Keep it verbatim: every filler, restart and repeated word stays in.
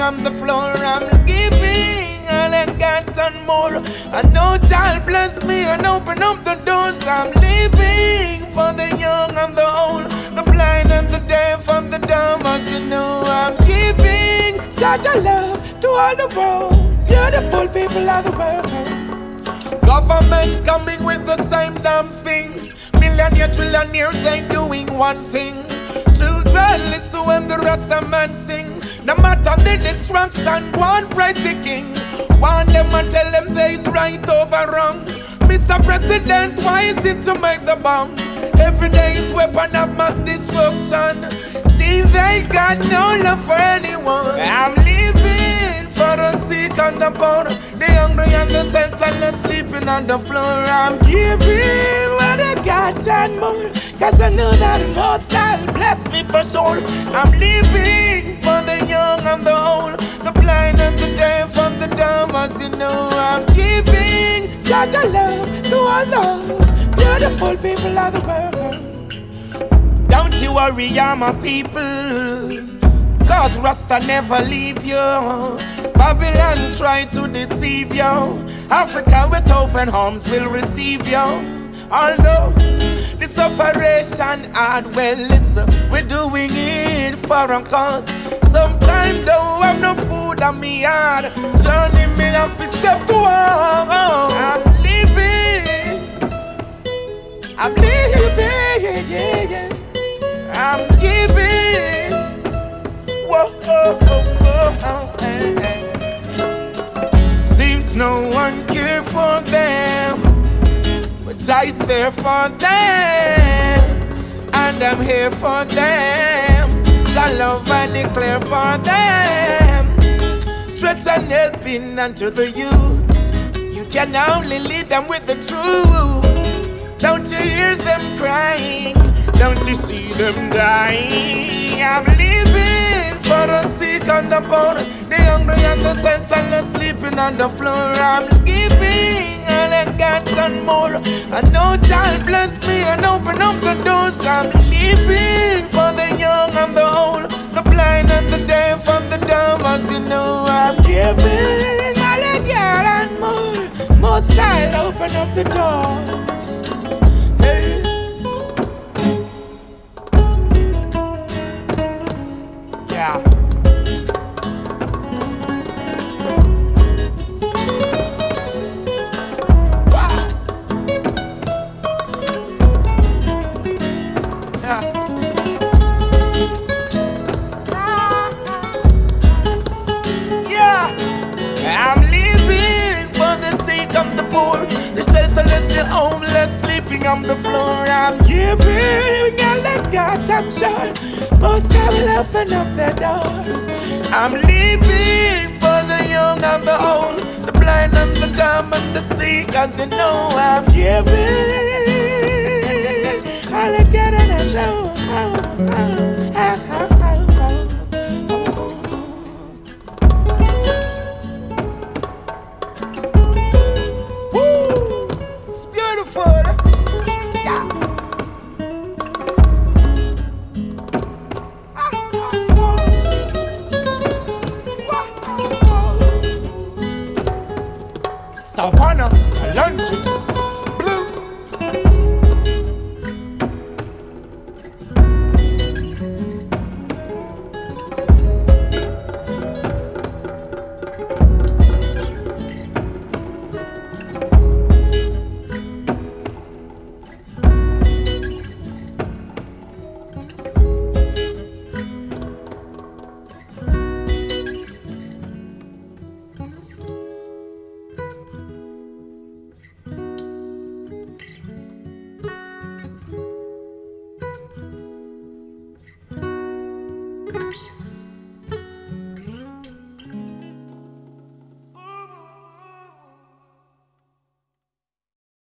on the floor. I'm giving all I got and more. I know child bless me and open up the doors. I'm living for the young and the old, the blind and the deaf and the dumb. As you know, I'm giving Jaja love to all the world, beautiful people of the world. Government's coming with the same damn thing. Millionaire, trillionaires ain't doing one thing. Children listen when the rest of man sing. No matter the destruction, go and praise the king. One them and tell them there is right over wrong. Mister President, why is it to make the bombs? Every day is weapon of mass destruction. See, they got no love for anyone. I'm living for the sick and the poor, the hungry and the senseless sleeping on the floor. I'm giving what I got and more, cause I know that the Lord style bless me for sure. I'm living for the young and the old, the blind and the deaf and the dumb. As you know, I'm giving Jaja love to all those beautiful people of the world. Don't you worry, I'm a people, cause Rasta never leave you. Babylon try to deceive you. Africa with open arms will receive you. Although this operation hard, well listen, we're doing it for a cause. Sometimes though I'm no food on me yard, journey me have to step to walk. I'm living, I'm living, yeah, yeah, yeah. I'm giving. Whoa, oh, oh, oh, oh, hey, hey. Seems no one care for them, but I's there for them, and I'm here for them. I love I declare for them. Strength and helping unto the youths. You can only lead them with the truth. Don't you hear them crying? Don't you see them dying? I'm living for the sick and the poor, the hungry and the senseless sleeping on the floor. I'm giving all I got and more. I know child bless me and open up the doors. I'm living for the young and the old, the blind and the deaf and the dumb. As you know, I'm giving all I got and more. Most I'll open up the doors. Hey. Yeah. Wow. Yeah. Yeah. I'm living for the sake of the poor, the shelterless, the homeless, sleeping on the floor. I'm giving all I got, I'm sure most I will open up their doors. I'm living for the young and the old, the blind and the dumb and the sick. As you know, I'm giving all I got and I show. Oh, oh, oh, oh.